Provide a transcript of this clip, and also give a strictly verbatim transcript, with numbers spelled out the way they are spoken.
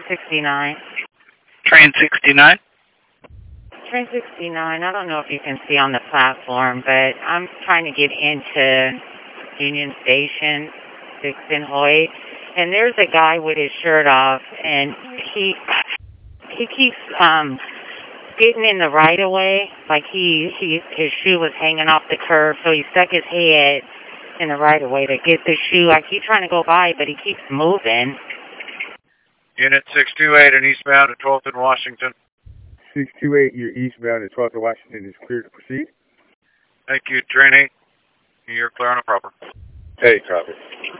sixty-nine. Train sixty-nine? Train sixty-nine, I don't know if you can see on the platform, but I'm trying to get into Union Station, Dixon Hoyt, and there's a guy with his shirt off, and he he keeps um getting in the right of way, like he, he his shoe was hanging off the curb, so he stuck his head in the right of way to get the shoe. I keep trying to go by, but he keeps moving. Unit six two eight and eastbound at twelfth and Washington. six two eight, you're eastbound at twelfth and Washington is clear to proceed. Thank you, Train eight. You're clear on a proper. Hey, copy.